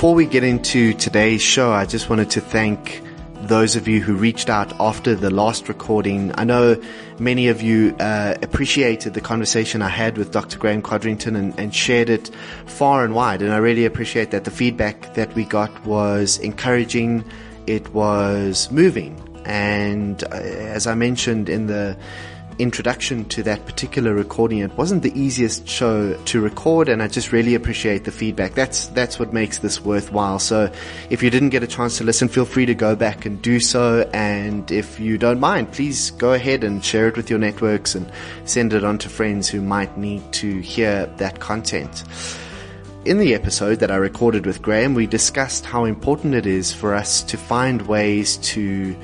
Before we get into today's show, I just wanted to thank those of you who reached out after the last recording. I know many of you appreciated the conversation I had with Dr. Graham Codrington and shared it far and wide. And I really appreciate that. The feedback that we got was encouraging. It was moving. And as I mentioned in the introduction to that particular recording, it wasn't the easiest show to record, and I just really appreciate the feedback. That's what makes this worthwhile. So if you didn't get a chance to listen, feel free to go back and do so. And if you don't mind, please go ahead and share it with your networks and send it on to friends who might need to hear that content. In the episode that I recorded with Graham, we discussed how important it is for us to find ways to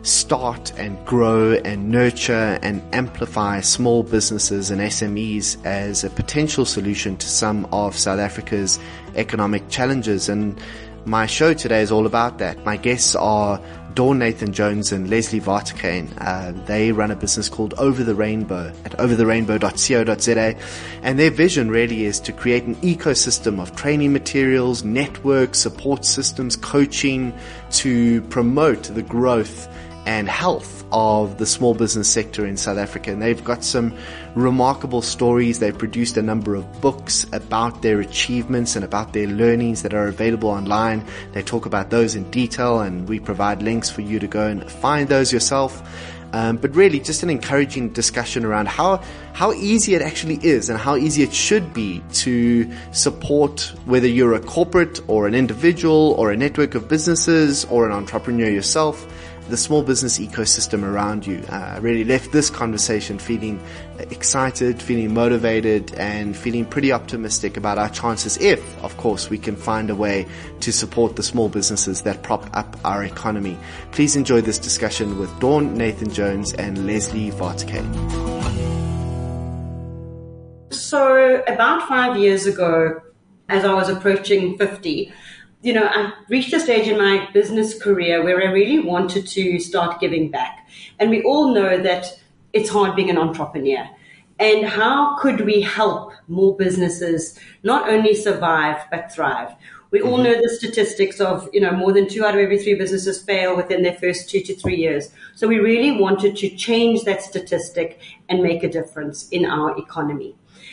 start and grow and nurture and amplify small businesses and SMEs as a potential solution to some of South Africa's economic challenges. And my show today is all about that. My guests are Dawn Nathan-Jones and Leslie Waterkane. They run a business called Over the Rainbow at overtherainbow.co.za. And their vision really is to create an ecosystem of training materials, networks, support systems, coaching to promote the growth and health of the small business sector in South Africa. And they've got some remarkable stories. They've produced a number of books about their achievements and about their learnings that are available online. They talk about those in detail, and we provide links for you to go and find those yourself. But really just an encouraging discussion around how easy it actually is and how easy it should be to support, whether you're a corporate or an individual or a network of businesses or an entrepreneur yourself, the small business ecosystem around you. I really left this conversation feeling excited, feeling motivated, and feeling pretty optimistic about our chances if, of course, we can find a way to support the small businesses that prop up our economy. Please enjoy this discussion with Dawn Nathan-Jones and Leslie Waterkane. So about 5 years ago, as I was approaching 50, I reached a stage in my business career where I really wanted to start giving back. And we all know that it's hard being an entrepreneur. And how could we help more businesses not only survive, but thrive? We all know the statistics of, more than 2 out of every 3 businesses fail within their first 2 to 3 years. So we really wanted to change that statistic and make a difference in our economy.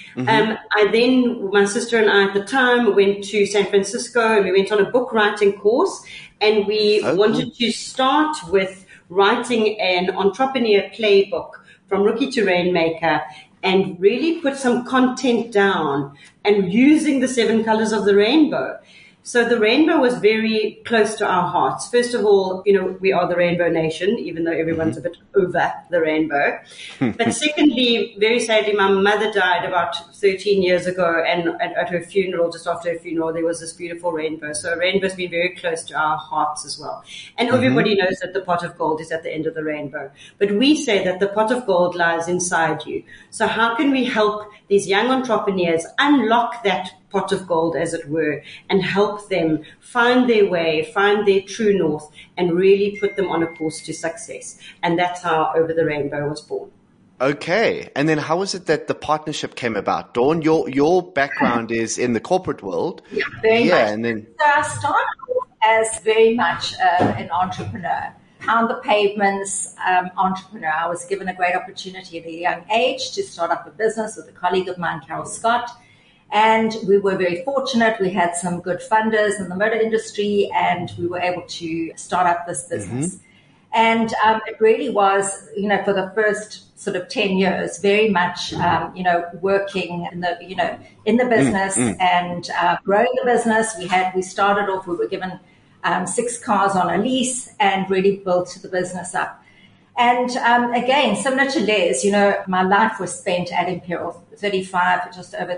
My sister and I at the time went to San Francisco, and we went on a book writing course, and we wanted to start with writing an entrepreneur playbook from rookie to rainmaker and really put some content down and using the 7 colors of the rainbow. So the rainbow was very close to our hearts. First of all, we are the Rainbow Nation, even though everyone's a bit over the rainbow. But secondly, very sadly, my mother died about 13 years ago, and at her funeral, just after her funeral, there was this beautiful rainbow. So a rainbow's been very close to our hearts as well. And everybody knows that the pot of gold is at the end of the rainbow. But we say that the pot of gold lies inside you. So how can we help these young entrepreneurs unlock that pot of gold, as it were, and help them find their way, find their true north, and really put them on a course to success? And that's how Over the Rainbow was born. Okay. And then how was it that the partnership came about? Dawn, your background is in the corporate world. Yeah, very much. And then So I started off as very much an entrepreneur. On the pavements, entrepreneur. I was given a great opportunity at a young age to start up a business with a colleague of mine, Carol Scott. And we were very fortunate. We had some good funders in the motor industry, and we were able to start up this business. And it really was, for the first sort of 10 years, very much, working in the business and growing the business. We started off, we were given 6 cars on a lease and really built the business up. And again, similar to Les, my life was spent at Imperial, just over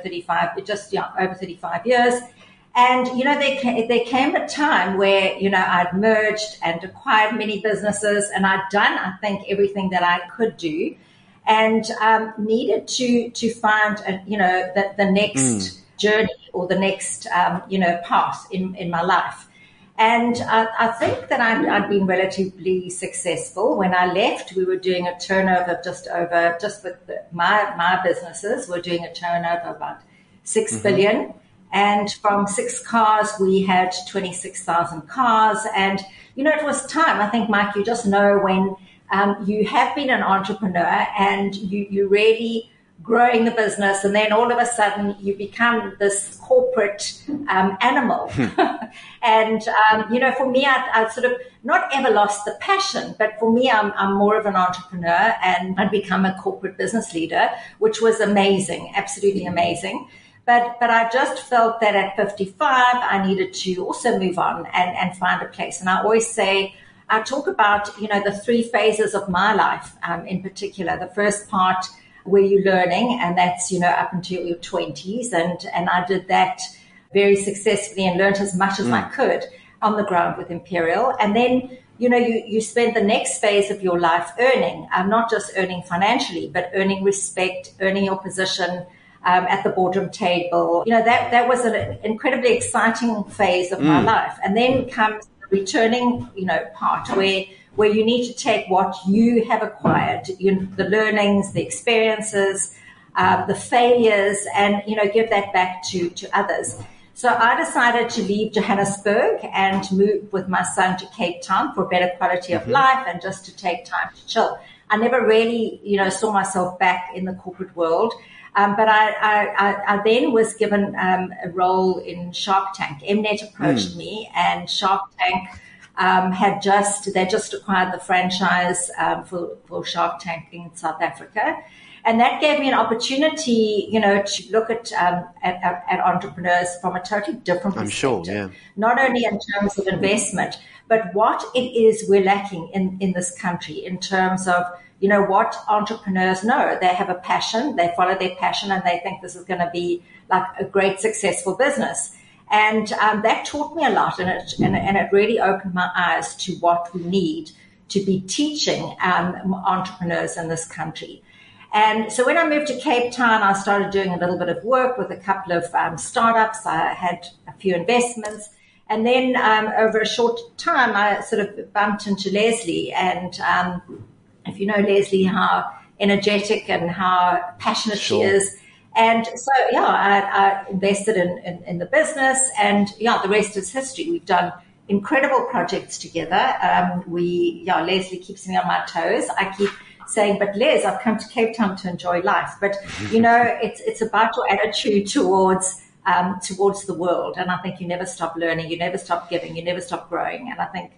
35 years. And, there came a time where, I'd merged and acquired many businesses, and I'd done, I think, everything that I could do, and needed to find, the next journey or the next, path in my life. And I think that I'd been relatively successful. When I left, we were doing a turnover just with my businesses, we're doing a turnover of about 6 billion. And from 6 cars, we had 26,000 cars. And, it was time. I think, Mike, you just know when you have been an entrepreneur and you really growing the business, and then all of a sudden you become this corporate animal. And, for me, I sort of not ever lost the passion, but for me, I'm more of an entrepreneur, and I'd become a corporate business leader, which was amazing, absolutely amazing. But I just felt that at 55, I needed to also move on and find a place. And I always say, I talk about, the 3 phases of my life in particular. The first part where you're learning, and that's, up until your 20s. And I did that very successfully and learned as much as I could on the ground with Imperial. And then, you spend the next phase of your life earning, not just earning financially, but earning respect, earning your position at the boardroom table. That was an incredibly exciting phase of my life. And then comes the returning, part where you need to take what you have acquired, the learnings, the experiences, the failures, and, give that back to others. So I decided to leave Johannesburg and move with my son to Cape Town for a better quality of life and just to take time to chill. I never really, saw myself back in the corporate world. But I then was given a role in Shark Tank. Mnet approached me, and Shark Tank they just acquired the franchise for Shark Tank in South Africa. And that gave me an opportunity, to look at entrepreneurs from a totally different perspective. I'm sure, yeah. Not only in terms of investment, but what it is we're lacking in this country in terms of, what entrepreneurs know. They have a passion, they follow their passion, and they think this is going to be like a great, successful business. And that taught me a lot, and it really opened my eyes to what we need to be teaching entrepreneurs in this country. And so when I moved to Cape Town, I started doing a little bit of work with a couple of startups. I had a few investments. And then over a short time, I sort of bumped into Leslie. And if you know Leslie, how energetic and how passionate she is. And so, I invested in the business, and the rest is history. We've done incredible projects together. Leslie keeps me on my toes. I keep saying, but Les, I've come to Cape Town to enjoy life. But, it's about your attitude towards the world. And I think you never stop learning, you never stop giving, you never stop growing. And I think,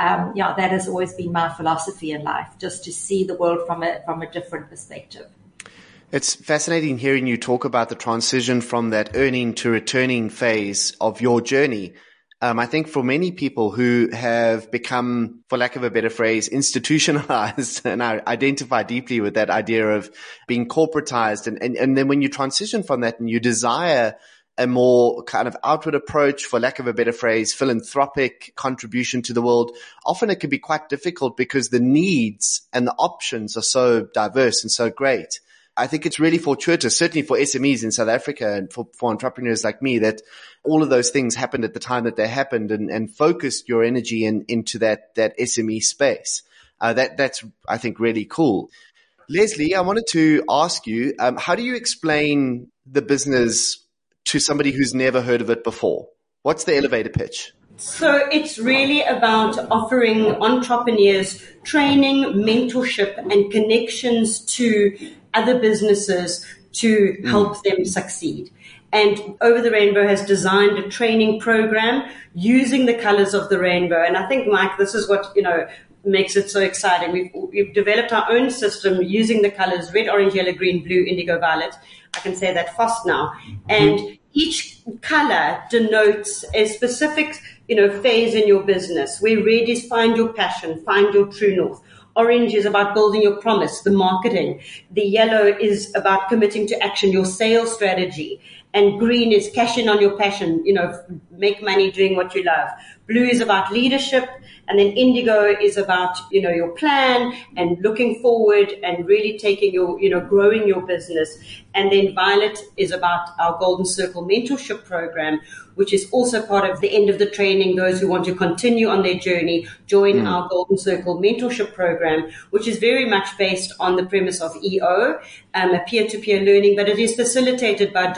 that has always been my philosophy in life, just to see the world from a different perspective. It's fascinating hearing you talk about the transition from that earning to returning phase of your journey. I think for many people who have become, for lack of a better phrase, institutionalized, and I identify deeply with that idea of being corporatized, and then when you transition from that and you desire a more kind of outward approach, for lack of a better phrase, philanthropic contribution to the world, often it can be quite difficult because the needs and the options are so diverse and so great. I think it's really fortuitous, certainly for SMEs in South Africa and for entrepreneurs like me, that all of those things happened at the time that they happened, and focused your energy into that SME space. That's, I think, really cool. Leslie, I wanted to ask you, how do you explain the business to somebody who's never heard of it before? What's the elevator pitch? So it's really about offering entrepreneurs training, mentorship, and connections to other businesses to help them succeed. And Over the Rainbow has designed a training program using the colors of the rainbow. And I think, Mike, this is what, makes it so exciting. We've developed our own system using the colors red, orange, yellow, green, blue, indigo, violet. I can say that fast now. And each color denotes a specific, phase in your business, where red is find your passion, find your true north. Orange is about building your promise, the marketing. The yellow is about committing to action, your sales strategy. And green is cash in on your passion, make money doing what you love. Blue is about leadership. And then indigo is about, your plan and looking forward and really taking your, growing your business. And then violet is about our Golden Circle mentorship program, which is also part of the end of the training. Those who want to continue on their journey, join our Golden Circle mentorship program, which is very much based on the premise of EO, a peer-to-peer learning, but it is facilitated by Dawn and I.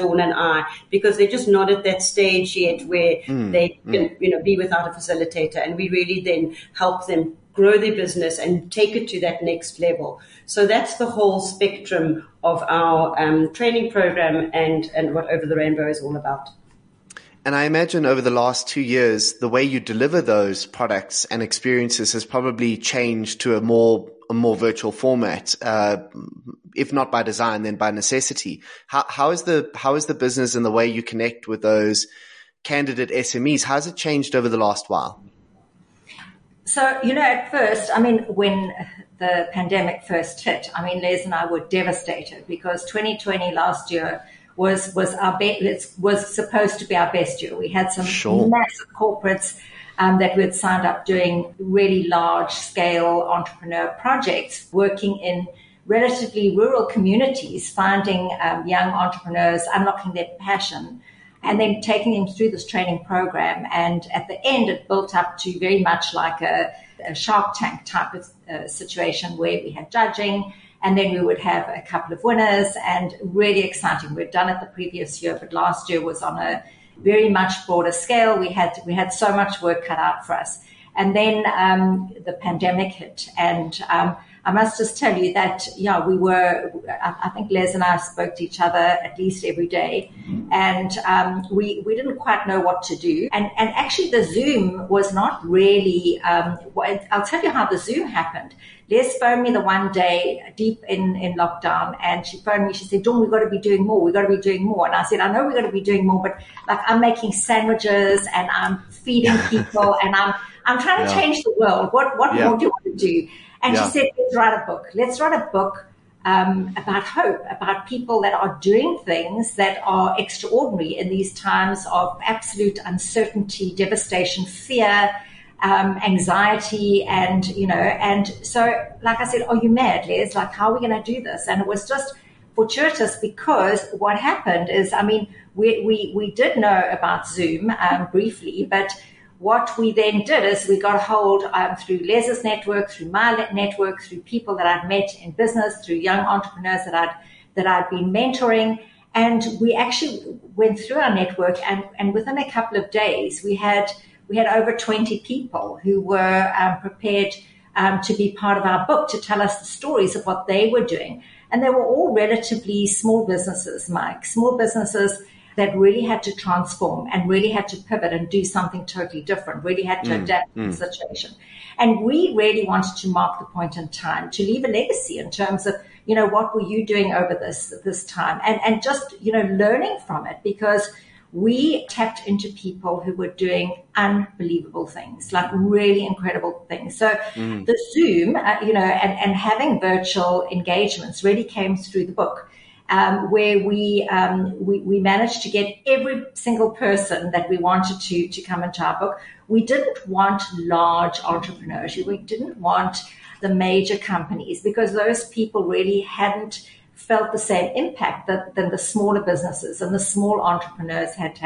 high because they're just not at that stage yet where they can, be without a facilitator. And we really then help them grow their business and take it to that next level. So that's the whole spectrum of our training program and what Over the Rainbow is all about. And I imagine over the last 2 years, the way you deliver those products and experiences has probably changed to a more virtual format, if not by design, then by necessity. How is the business and the way you connect with those candidate SMEs? How has it changed over the last while? So, at first, when the pandemic first hit, Les and I were devastated because 2020 last year was supposed to be our best year. We had some massive corporates that we had signed up doing really large scale entrepreneur projects, working in relatively rural communities, finding young entrepreneurs, unlocking their passion, and then taking them through this training program. And at the end, it built up to very much like a Shark Tank type of situation where we had judging, and then we would have a couple of winners, and really exciting. We'd done it the previous year, but last year was on a very much broader scale. We had so much work cut out for us. And then the pandemic hit, and I must just tell you that, I think Les and I spoke to each other at least every day, and we didn't quite know what to do. And actually the Zoom was not really, I'll tell you how the Zoom happened. Les phoned me the one day deep in lockdown, and she phoned me. She said, Dawn, we've got to be doing more. We've got to be doing more. And I said, I know we've got to be doing more, but like I'm making sandwiches and I'm feeding people and I'm trying to change the world. What more do you want to do? And she said, let's write a book. Let's write a book about hope, about people that are doing things that are extraordinary in these times of absolute uncertainty, devastation, fear, anxiety, and so like I said, are you mad, Les? Like, how are we going to do this? And it was just fortuitous because what happened is, we did know about Zoom briefly, but what we then did is we got a hold through Les's network, through my network, through people that I'd met in business, through young entrepreneurs that I'd been mentoring, and we actually went through our network, and within a couple of days we had over 20 people who were prepared to be part of our book, to tell us the stories of what they were doing. And they were all relatively small businesses, Mike, small businesses that really had to transform and really had to pivot and do something totally different, really had to adapt to the situation. And we really wanted to mark the point in time, to leave a legacy in terms of, what were you doing over this time? And just, learning from it, because we tapped into people who were doing unbelievable things, like really incredible things. So the Zoom, and having virtual engagements really came through the book, where we managed to get every single person that we wanted to come into our book. We didn't want large entrepreneurs. We didn't want the major companies, because those people really hadn't felt the same impact than the smaller businesses and the small entrepreneurs had.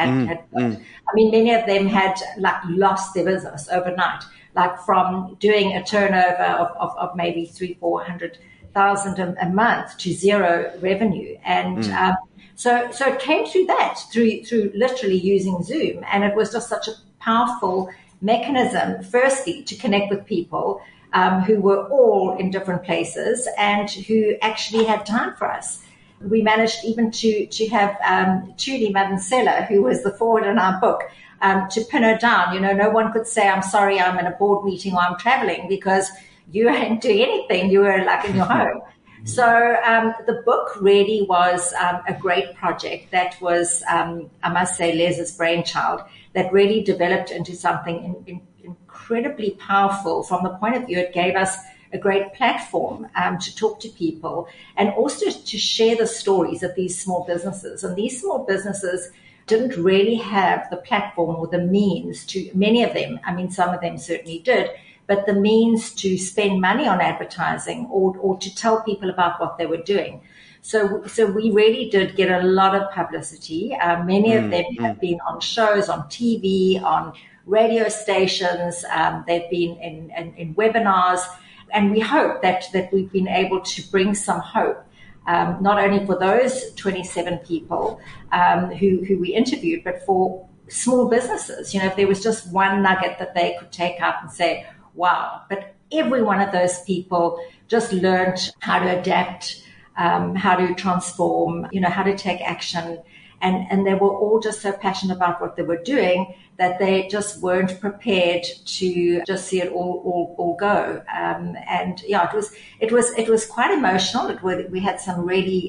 Many of them had lost their business overnight, from doing a turnover of maybe 300,000-400,000 a month to zero revenue. And so it came through that, through literally using Zoom. And it was just such a powerful mechanism, firstly, to connect with people who were all in different places and who actually had time for us. We managed even to have Julie Madansela, who was the forward in our book, to pin her down. No one could say, I'm sorry, I'm in a board meeting or I'm traveling, because you weren't doing anything. You were in your home. So the book really was a great project that was, I must say, Les's brainchild, that really developed into something incredibly powerful. From the point of view, it gave us a great platform to talk to people and also to share the stories of these small businesses. And these small businesses didn't really have the platform or the means to, many of them, some of them certainly did, but the means to spend money on advertising or to tell people about what they were doing. So we really did get a lot of publicity. Many of them have been on shows, on TV, on radio stations. They've been in webinars, and we hope that we've been able to bring some hope not only for those 27 people who we interviewed, but for small businesses. If there was just one nugget that they could take up and say, wow. But every one of those people just learned how to adapt, how to transform, how to take action. And they were all just so passionate about what they were doing that they just weren't prepared to just see it all go. It was quite emotional. We had some really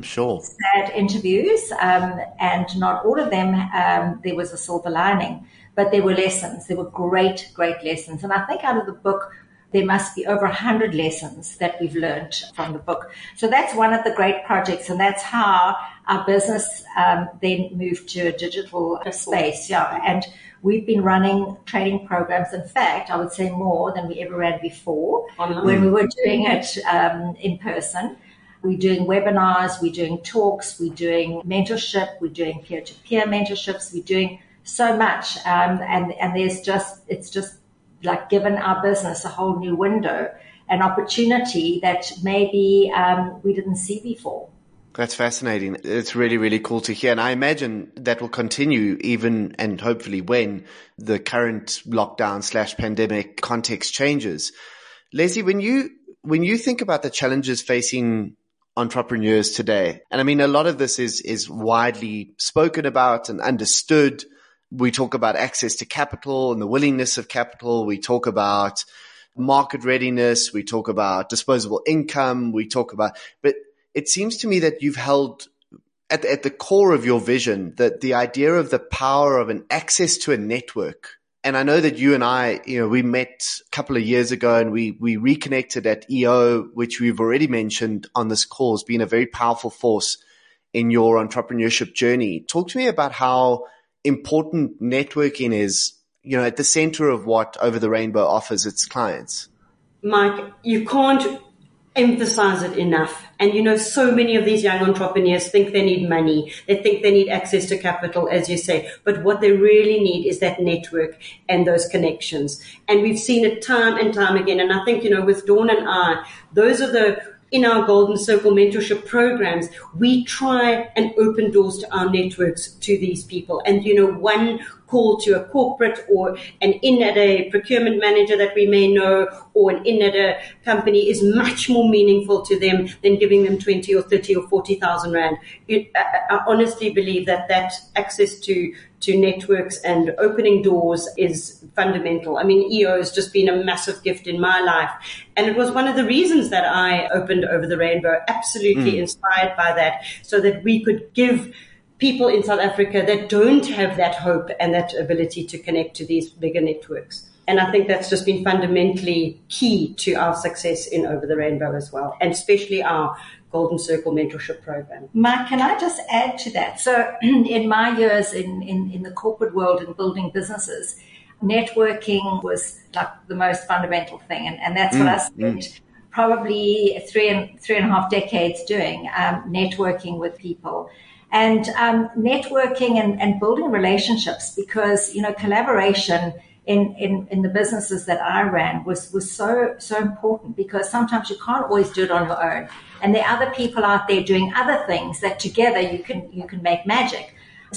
sad interviews, and not all of them there was a silver lining, but there were lessons. There were great lessons. And I think out of the book, there must be over 100 lessons that we've learned from the book. So that's one of the great projects, and that's how our business then moved to a digital space. Yeah, and we've been running training programs. In fact, I would say more than we ever ran before when we were doing it in person. We're doing webinars, we're doing talks, we're doing mentorship, we're doing peer-to-peer mentorships, we're doing so much, and it's just like given our business a whole new window, an opportunity that maybe we didn't see before. That's fascinating. It's really, really cool to hear. And I imagine that will continue even and hopefully when the current lockdown/pandemic context changes. Leslie, when you think about the challenges facing entrepreneurs today, and I mean, a lot of this is widely spoken about and understood. We talk about access to capital and the willingness of capital. We talk about market readiness. We talk about disposable income. But it seems to me that you've held at the core of your vision that the idea of the power of an access to a network. And I know that you and I, we met a couple of years ago and we reconnected at EO, which we've already mentioned on this call has been a very powerful force in your entrepreneurship journey. Talk to me about how important networking is, at the center of what Over the Rainbow offers its clients. Mike, you can't emphasize it enough. And so many of these young entrepreneurs think they need money. They think they need access to capital, as you say. But what they really need is that network and those connections. And we've seen it time and time again. And I think, with Dawn and I, those are in our Golden Circle mentorship programs, we try and open doors to our networks to these people. And, one call to a corporate or an in at a procurement manager that we may know or an in at a company is much more meaningful to them than giving them 20 or 30 or 40,000 rand. I honestly believe that access to networks and opening doors is fundamental. I mean, EO has just been a massive gift in my life. And it was one of the reasons that I opened Over the Rainbow, absolutely inspired by that, so that we could give people in South Africa that don't have that hope and that ability to connect to these bigger networks. And I think that's just been fundamentally key to our success in Over the Rainbow as well, and especially our Golden Circle mentorship program. Mike, can I just add to that? So in my years in the corporate world and building businesses, networking was like the most fundamental thing. And that's what I spent probably three and a half decades doing, networking with people. And networking and building relationships, because, collaboration in the businesses that I ran was so important, because sometimes you can't always do it on your own. And there are other people out there doing other things that together you can make magic.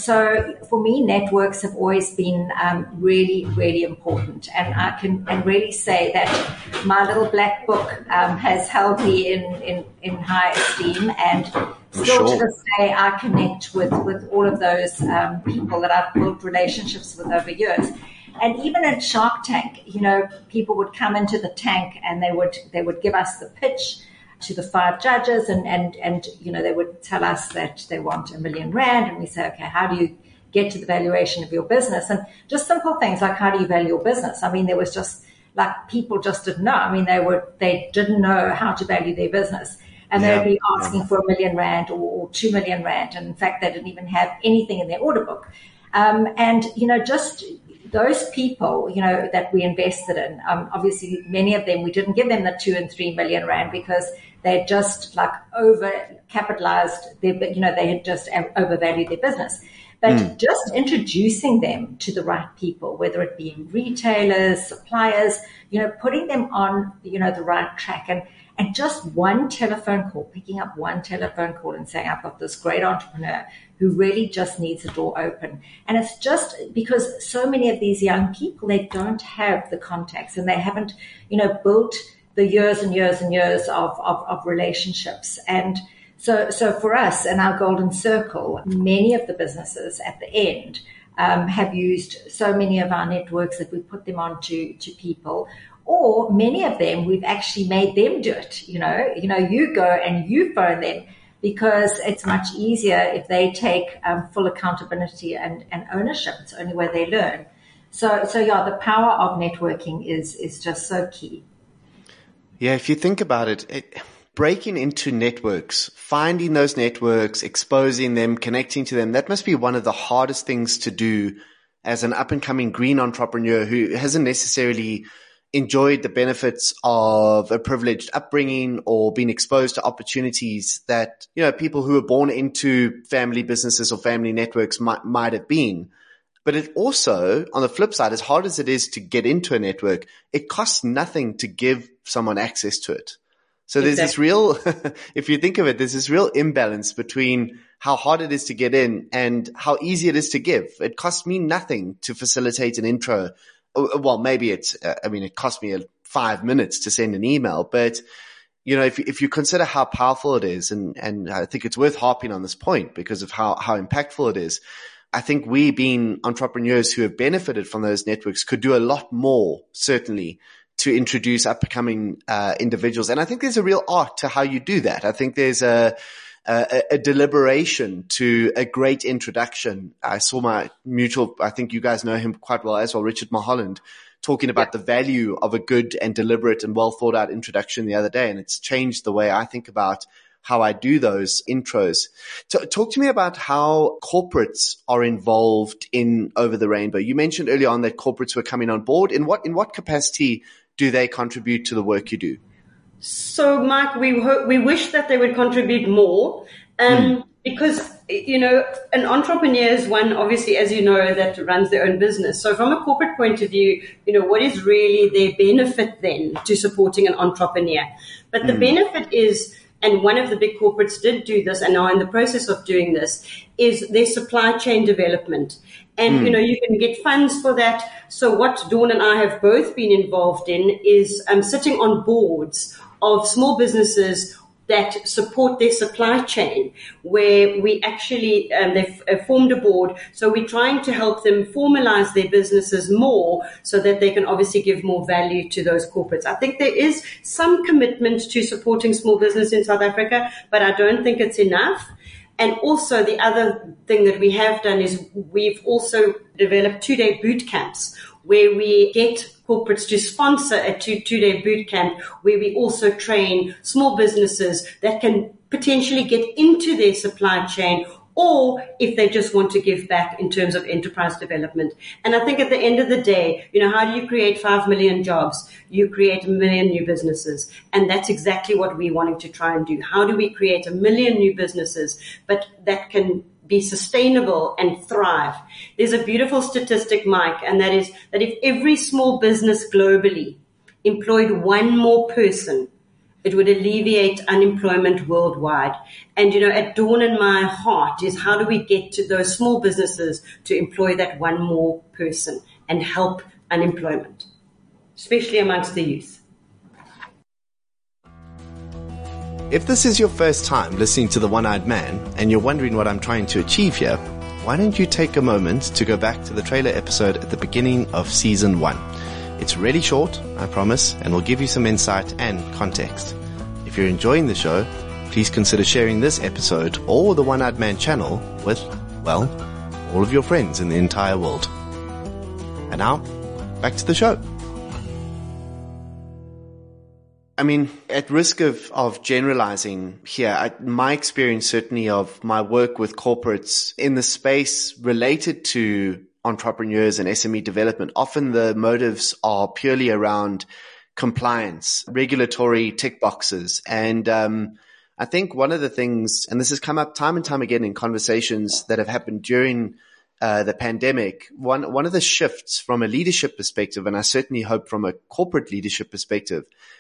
So for me, networks have always been really, really important. And I can really say that my little black book has held me in high esteem, and still to this day I connect with all of those people that I've built relationships with over years. And even at Shark Tank, people would come into the tank and they would give us the pitch to the 5 judges, and they would tell us that they want R1 million, and we say, okay, how do you get to the valuation of your business? And just simple things like, how do you value your business? I mean, there was just like, people just didn't know. I mean, they didn't know how to value their business, and they would be asking for R1 million or 2 million rand, and in fact, they didn't even have anything in their order book. And just those people, that we invested in, obviously many of them, we didn't give them the 2 and 3 million rand because they just like over capitalized they had just overvalued their business. But just introducing them to the right people, whether it be retailers, suppliers, putting them on, the right track. And just one telephone call, picking up one telephone call and saying, I've got this great entrepreneur who really just needs a door open. And it's just because so many of these young people, they don't have the contacts and they haven't, built the years and years and years of relationships. And so for us in our golden circle, many of the businesses at the end have used so many of our networks that we put them on to people. Or many of them, we've actually made them do it. You go and you phone them because it's much easier if they take full accountability and ownership. It's the only way they learn. So the power of networking is just so key. Yeah, if you think about it, breaking into networks, finding those networks, exposing them, connecting to them, that must be one of the hardest things to do as an up-and-coming green entrepreneur who hasn't necessarily enjoyed the benefits of a privileged upbringing or been exposed to opportunities that, people who are born into family businesses or family networks might have been. But it also, on the flip side, as hard as it is to get into a network, it costs nothing to give someone access to it. So there's this real, if you think of it, there's this real imbalance between how hard it is to get in and how easy it is to give. It costs me nothing to facilitate an intro. Well, maybe it cost me 5 minutes to send an email, but if you consider how powerful it is, and I think it's worth harping on this point because of how impactful it is. I think we, being entrepreneurs who have benefited from those networks, could do a lot more, certainly, to introduce up-and-coming individuals. And I think there's a real art to how you do that. I think there's a deliberation to a great introduction. I saw my mutual, I think you guys know him quite well as well, Richard Mulholland, talking about the value of a good and deliberate and well thought out introduction the other day. And it's changed the way I think about how I do those intros. Talk to me about how corporates are involved in Over the Rainbow. You mentioned earlier on that corporates were coming on board. In what capacity do they contribute to the work you do? So, Mike, we wish that they would contribute more because, an entrepreneur is one, obviously, as you know, that runs their own business. So from a corporate point of view, what is really their benefit then to supporting an entrepreneur? But the benefit is, and one of the big corporates did do this and are in the process of doing this, is their supply chain development. And, you can get funds for that. So what Dawn and I have both been involved in is sitting on boards of small businesses that support their supply chain, where we actually, they've formed a board. So we're trying to help them formalize their businesses more so that they can obviously give more value to those corporates. I think there is some commitment to supporting small business in South Africa, but I don't think it's enough. And also the other thing that we have done is we've also developed 2-day boot camps where we get corporates to sponsor a two-day boot camp where we also train small businesses that can potentially get into their supply chain, or if they just want to give back in terms of enterprise development. And I think at the end of the day, how do you create 5 million jobs? You create 1 million new businesses. And that's exactly what we're wanting to try and do. How do we create 1 million new businesses, but that can be sustainable and thrive? There's a beautiful statistic, Mike, and that is that if every small business globally employed one more person, it would alleviate unemployment worldwide. And, at Dawn and my heart is how do we get to those small businesses to employ that one more person and help unemployment, especially amongst the youth. If this is your first time listening to The One-Eyed Man and you're wondering what I'm trying to achieve here, why don't you take a moment to go back to the trailer episode at the beginning of season 1. It's really short, I promise, and will give you some insight and context. If you're enjoying the show, please consider sharing this episode or the One-Eyed Man channel with, well, all of your friends in the entire world. And now, back to the show. I mean, at risk of generalizing here, my experience certainly of my work with corporates in the space related to entrepreneurs and SME development, often the motives are purely around compliance, regulatory tick boxes. And I think one of the things, and this has come up time and time again in conversations that have happened during the pandemic, one of the shifts from a leadership perspective, and I certainly hope from a corporate leadership perspective,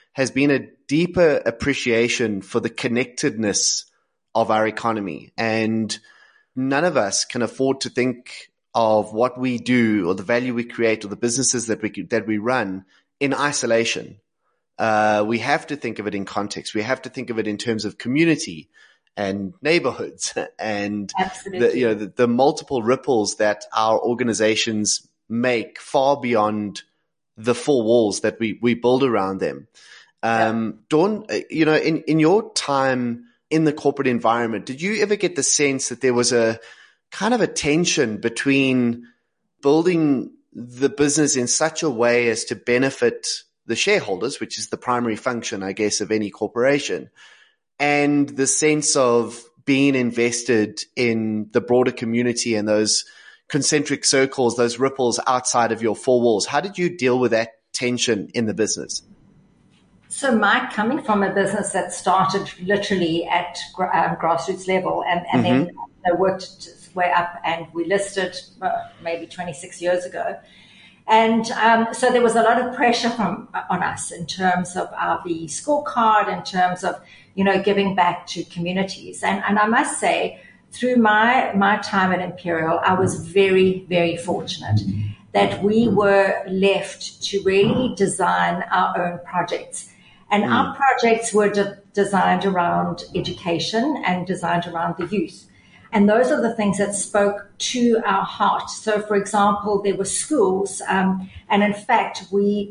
has been a deeper appreciation for the connectedness of our economy. And none of us can afford to think of what we do or the value we create or the businesses that we run in isolation. We have to think of it in context. We have to think of it in terms of community and neighborhoods and the multiple ripples that our organizations make far beyond the four walls that we build around them. Dawn, in your time in the corporate environment, did you ever get the sense that there was a kind of a tension between building the business in such a way as to benefit the shareholders, which is the primary function, I guess, of any corporation, and the sense of being invested in the broader community and those concentric circles, those ripples outside of your four walls? How did you deal with that tension in the business? So Mike, coming from a business that started literally at grassroots level and then worked its way up, and we listed maybe 26 years ago. And so there was a lot of pressure on us in terms of our VE scorecard, in terms of, giving back to communities. And I must say, through my time at Imperial, I was very, very fortunate that we were left to really design our own projects. And our projects were designed around education and designed around the youth. And those are the things that spoke to our heart. So, for example, there were schools, and in fact,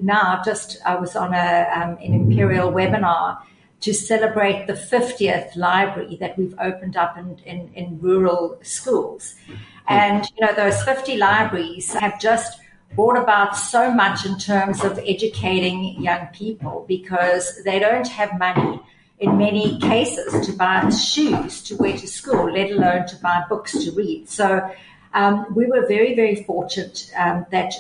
I was on an Imperial webinar to celebrate the 50th library that we've opened up in rural schools. And, those 50 libraries have just brought about so much in terms of educating young people, because they don't have money in many cases to buy shoes to wear to school, let alone to buy books to read. So we were very, very fortunate that,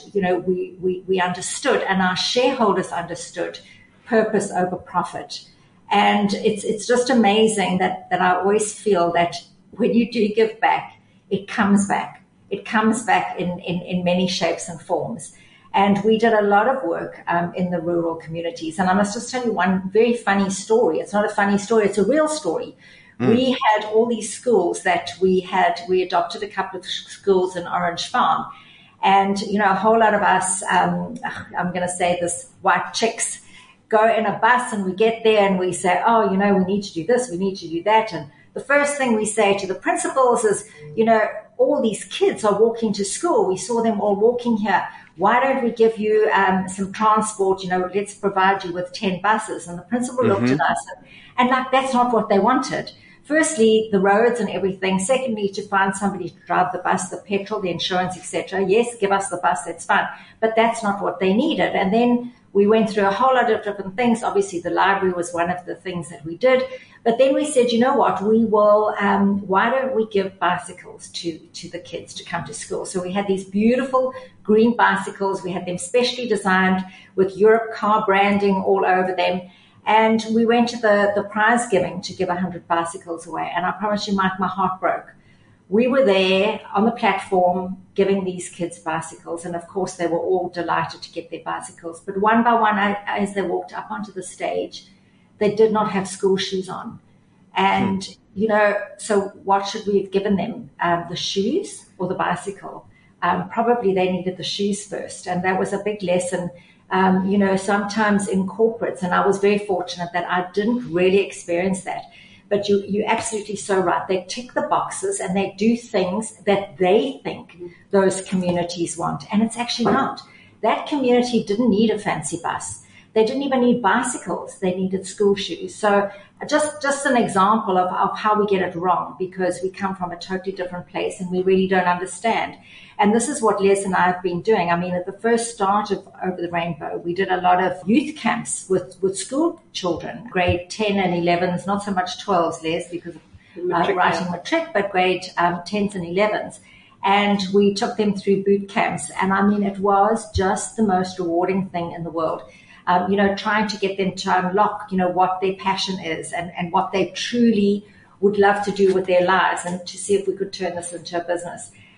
we understood, and our shareholders understood, purpose over profit. And it's just amazing that I always feel that when you do give back, it comes back. It comes back in many shapes and forms. And we did a lot of work in the rural communities. And I must just tell you one very funny story. It's not a funny story, it's a real story. We had all these schools that we adopted a couple of schools in Orange Farm. And, a whole lot of us, I'm going to say this, white chicks, go in a bus, and we get there and we say, we need to do this, we need to do that. And the first thing we say to the principals is, all these kids are walking to school. We saw them all walking here. Why don't we give you some transport? Let's provide you with 10 buses. And the principal looked at us and that's not what they wanted. Firstly, the roads and everything. Secondly, to find somebody to drive the bus, the petrol, the insurance, etc. Yes, give us the bus, that's fine. But that's not what they needed. And then we went through a whole lot of different things. Obviously, the library was one of the things that we did. But then we said, you know what, we will, why don't we give bicycles to the kids to come to school? So we had these beautiful green bicycles. We had them specially designed with Europe car branding all over them. And we went to the prize giving to give 100 bicycles away. And I promise you, Mike, my heart broke. We were there on the platform giving these kids bicycles. And of course, they were all delighted to get their bicycles. But one by one, as they walked up onto the stage, they did not have school shoes on. And, so what should we have given them? The shoes or the bicycle? Probably they needed the shoes first. And that was a big lesson, sometimes in corporates. And I was very fortunate that I didn't really experience that. But you're absolutely so right. They tick the boxes and they do things that they think those communities want. And it's actually not. That community didn't need a fancy bus. They didn't even need bicycles. They needed school shoes. So just an example of how we get it wrong, because we come from a totally different place and we really don't understand. And this is what Les and I have been doing. I mean, at the first start of Over the Rainbow, we did a lot of youth camps with school children, grade 10 and 11s, not so much 12s, Les, because of writing matric, but grade 10s and 11s. And we took them through boot camps. And I mean, it was just the most rewarding thing in the world. Trying to get them to unlock, what their passion is and what they truly would love to do with their lives, and to see if we could turn this into a business.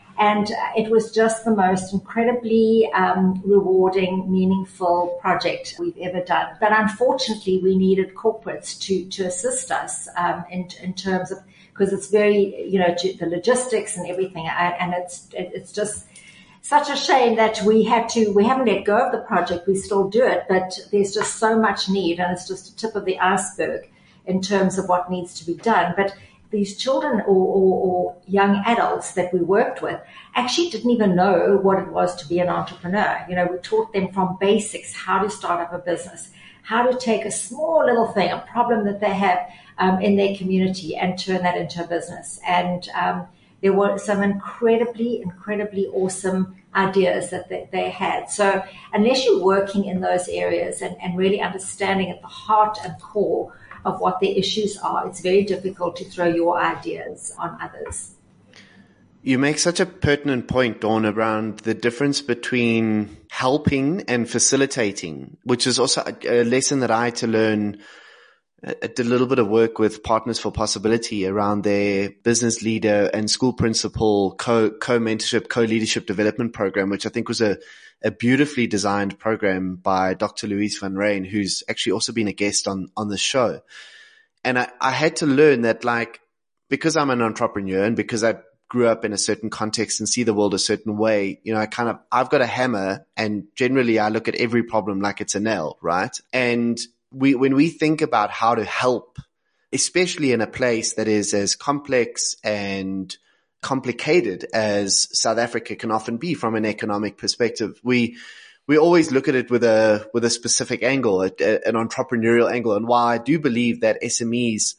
And it was just the most incredibly rewarding, meaningful project we've ever done. But unfortunately, we needed corporates to assist us in terms of, because it's very, the logistics and everything. And it's just such a shame that we haven't let go of the project. We still do it, but there's just so much need, and it's just a tip of the iceberg in terms of what needs to be done. But these children or young adults that we worked with actually didn't even know what it was to be an entrepreneur. We taught them from basics, how to start up a business, how to take a small little thing, a problem that they have in their community, and turn that into a business. And there were some incredibly, incredibly awesome ideas that they had. So unless you're working in those areas and really understanding at the heart and core of what their issues are, it's very difficult to throw your ideas on others. You make such a pertinent point, Dawn, around the difference between helping and facilitating, which is also a lesson that I had to learn. I did a little bit of work with Partners for Possibility around their business leader and school principal co-mentorship, co-leadership development program, which I think was a beautifully designed program by Dr. Louise van Rijn, who's actually also been a guest on the show. And I had to learn that, because I'm an entrepreneur and because I grew up in a certain context and see the world a certain way, I've got a hammer, and generally I look at every problem like it's a nail, right? And when we think about how to help, especially in a place that is as complex and complicated as South Africa can often be from an economic perspective, we always look at it with a specific angle, an entrepreneurial angle. And while I do believe that SMEs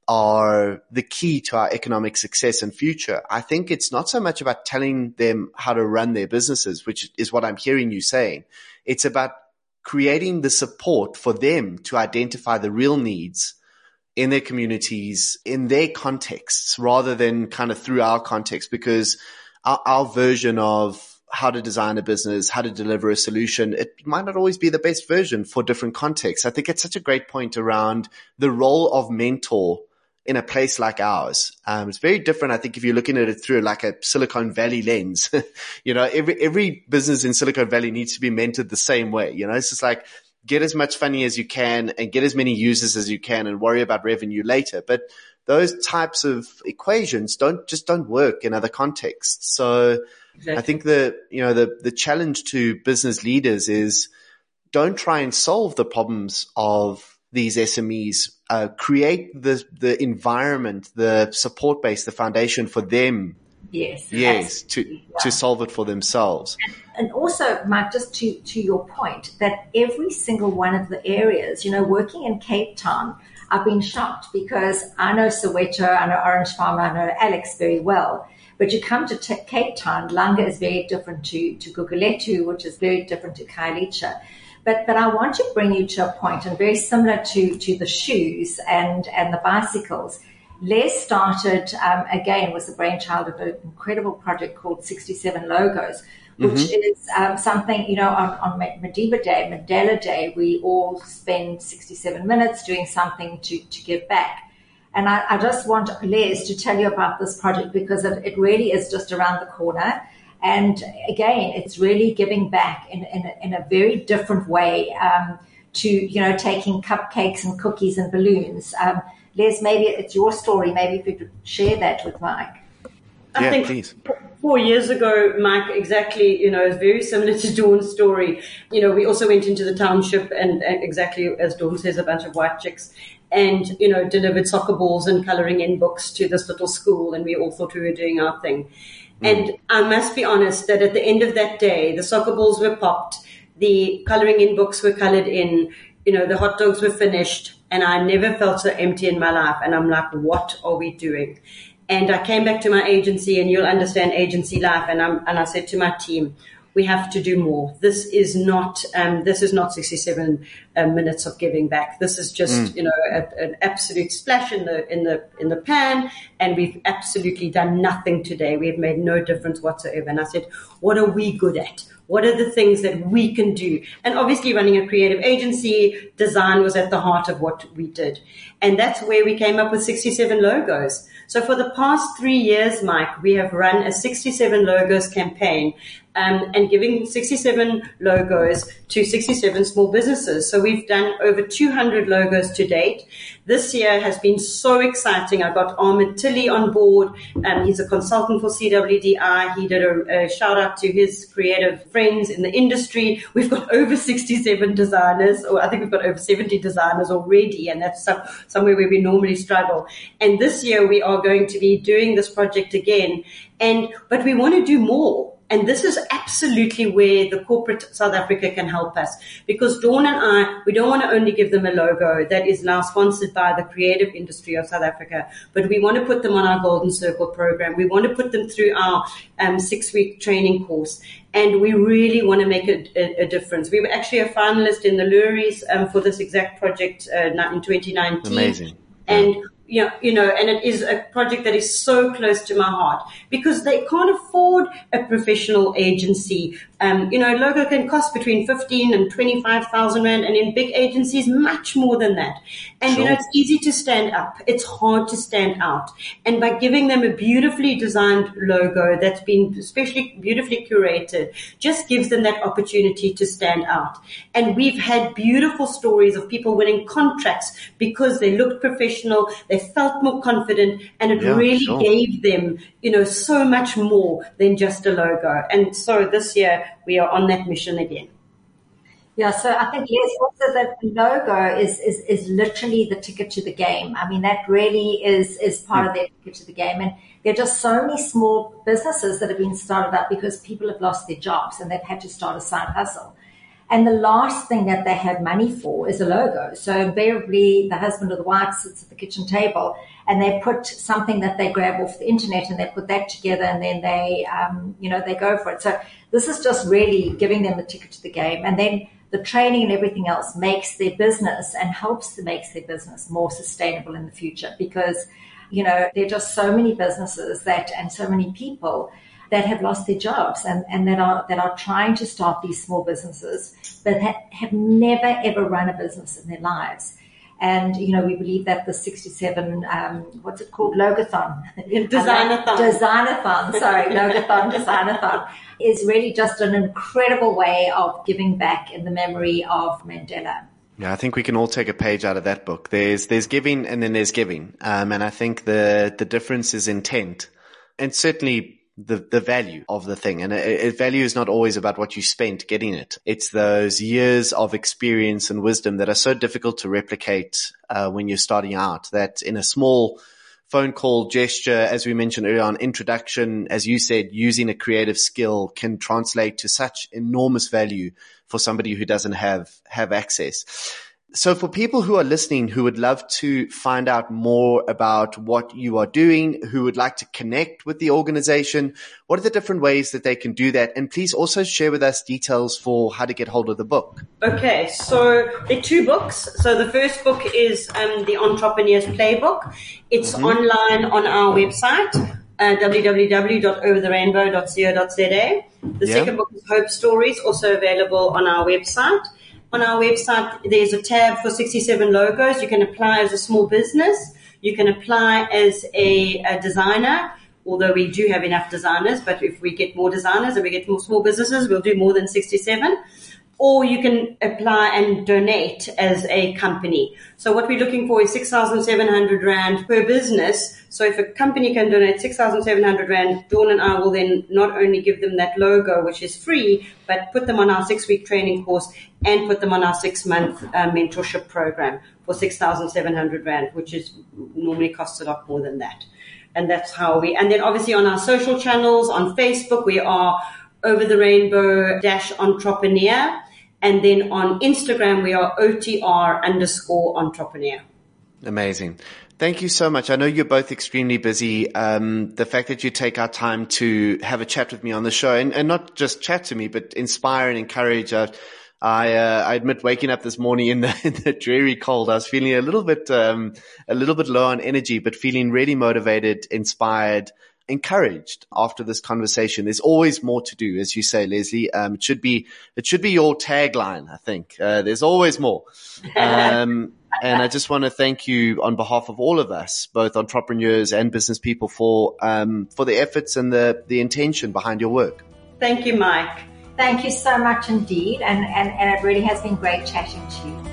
are the key to our economic success and future, I think it's not so much about telling them how to run their businesses, which is what I'm hearing you saying. It's about creating the support for them to identify the real needs in their communities, in their contexts, rather than kind of through our context, because our version of how to design a business, how to deliver a solution, it might not always be the best version for different contexts. I think it's such a great point around the role of mentor in a place like ours. It's very different, I think, if you're looking at it through like a Silicon Valley lens. Every business in Silicon Valley needs to be mentored the same way. It's just like, get as much money as you can and get as many users as you can and worry about revenue later. But those types of equations don't work in other contexts. So exactly. I think the challenge to business leaders is, don't try and solve the problems of these SMEs, create the environment, the support base, the foundation for them. Yes, to solve it for themselves. And also, Mark, just to your point, that every single one of the areas, working in Cape Town, I've been shocked because I know Soweto, I know Orange Farm, I know Alex very well. But you come to Cape Town, Langa is very different to Guguletu, which is very different to Khayelitsha. But I want to bring you to a point, and very similar to the shoes and the bicycles. Les started, again, was the brainchild of an incredible project called 67 Logos, which is something, on Mandela Day, we all spend 67 minutes doing something to give back. And I just want Les to tell you about this project, because it really is just around the corner. And again, it's really giving back in a very different way to, taking cupcakes and cookies and balloons. Les, maybe it's your story. Maybe if you could share that with Mike. I think please. 4 years ago, Mike, exactly, is very similar to Dawn's story. We also went into the township and exactly as Dawn says, a bunch of white chicks, and, delivered soccer balls and coloring in books to this little school, and we all thought we were doing our thing. And I must be honest that at the end of that day, the soccer balls were popped, the coloring in books were colored in, the hot dogs were finished, and I never felt so empty in my life. And I'm like, what are we doing? And I came back to my agency, and you'll understand agency life. And I said to my team, we have to do more. This is not 67 minutes of giving back. This is just, an absolute splash in the pan, and we've absolutely done nothing today. We have made no difference whatsoever. And I said, what are we good at? What are the things that we can do? And obviously running a creative agency, design was at the heart of what we did. And that's where we came up with 67 logos. So for the past 3 years, Mike, we have run a 67 logos campaign, and giving 67 logos to 67 small businesses. So we've done over 200 logos to date. This year has been so exciting. I got Ahmed Tilly on board. He's a consultant for CWDI. He did a shout out to his creative friends in the industry. We've got over 67 designers, or I think we've got over 70 designers already, and that's somewhere where we normally struggle. And this year we are going to be doing this project again, but we want to do more. And this is absolutely where the corporate South Africa can help us, because Dawn and I, we don't want to only give them a logo that is now sponsored by the creative industry of South Africa, but we want to put them on our Golden Circle program. We want to put them through our 6-week training course, and we really want to make a difference. We were actually a finalist in the Luries for this exact project in 2019. Amazing. And and it is a project that is so close to my heart, because they can't afford a professional agency. A logo can cost between 15 and 25,000 rand, and in big agencies, much more than that. And, sure. It's easy to stand up. It's hard to stand out. And by giving them a beautifully designed logo that's been especially beautifully curated, just gives them that opportunity to stand out. And we've had beautiful stories of people winning contracts because they looked professional, they felt more confident, and it really gave them, so much more than just a logo. And so this year we are on that mission again. Yeah, so I think, yes, also that the logo is literally the ticket to the game. I mean, that really is part of their ticket to the game. And there are just so many small businesses that have been started up because people have lost their jobs and they've had to start a side hustle. And the last thing that they have money for is a logo. So invariably, the husband or the wife sits at the kitchen table and they put something that they grab off the internet and they put that together, and then they go for it. So this is just really giving them the ticket to the game. And then the training and everything else makes their business and helps to make their business more sustainable in the future, because, there are just so many businesses and so many people that have lost their jobs and that are trying to start these small businesses, but have never, ever run a business in their lives. And, we believe that the 67, what's it called? Logothon. Designathon, sorry, Logothon, Designathon is really just an incredible way of giving back in the memory of Mandela. Yeah, I think we can all take a page out of that book. There's giving and then there's giving. And I think the difference is intent, and certainly the value of the thing. And value is not always about what you spent getting it. It's those years of experience and wisdom that are so difficult to replicate when you're starting out, that in a small phone call gesture, as we mentioned earlier on, introduction, as you said, using a creative skill can translate to such enormous value for somebody who doesn't have access. So for people who are listening, who would love to find out more about what you are doing, who would like to connect with the organization, what are the different ways that they can do that? And please also share with us details for how to get hold of the book. Okay, so there are 2 books. So the first book is the Entrepreneur's Playbook. It's online on our website, www.overtherainbow.co.za. The second book is Hope Stories, also available on our website. On our website, there's a tab for 67 logos. You can apply as a small business. You can apply as a designer, although we do have enough designers. But if we get more designers and we get more small businesses, we'll do more than 67. Or you can apply and donate as a company. So what we're looking for is 6,700 Rand per business. So if a company can donate 6,700 Rand, Dawn and I will then not only give them that logo, which is free, but put them on our 6-week training course and put them on our 6-month mentorship program for 6,700 Rand, which is normally costs a lot more than that. And that's how and then obviously on our social channels, on Facebook, we are Over the Rainbow-Entrepreneur. And then on Instagram, we are OTR_entrepreneur. Amazing. Thank you so much. I know you're both extremely busy. The fact that you take our time to have a chat with me on the show, and not just chat to me, but inspire and encourage. I admit, waking up this morning in the dreary cold, I was feeling a little bit low on energy, but feeling really motivated, inspired, encouraged after this conversation. There's always more to do, as you say, Leslie. It should be your tagline, I think. There's always more. And I just want to thank you on behalf of all of us, both entrepreneurs and business people, for the efforts and the intention behind your work. Thank you, Mike. Thank you so much indeed. And it really has been great chatting to you.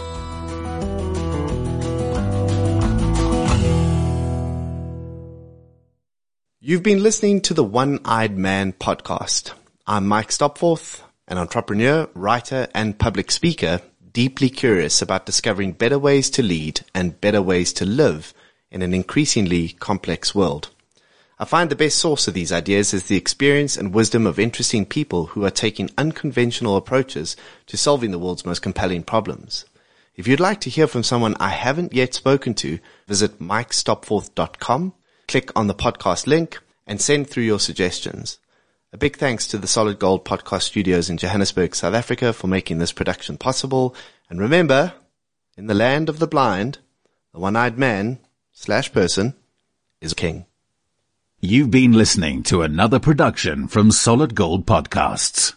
You've been listening to the One-Eyed Man podcast. I'm Mike Stopforth, an entrepreneur, writer, and public speaker, deeply curious about discovering better ways to lead and better ways to live in an increasingly complex world. I find the best source of these ideas is the experience and wisdom of interesting people who are taking unconventional approaches to solving the world's most compelling problems. If you'd like to hear from someone I haven't yet spoken to, visit mikestopforth.com, click on the podcast link, and send through your suggestions. A big thanks to the Solid Gold Podcast Studios in Johannesburg, South Africa, for making this production possible. And remember, in the land of the blind, the one-eyed man/person is king. You've been listening to another production from Solid Gold Podcasts.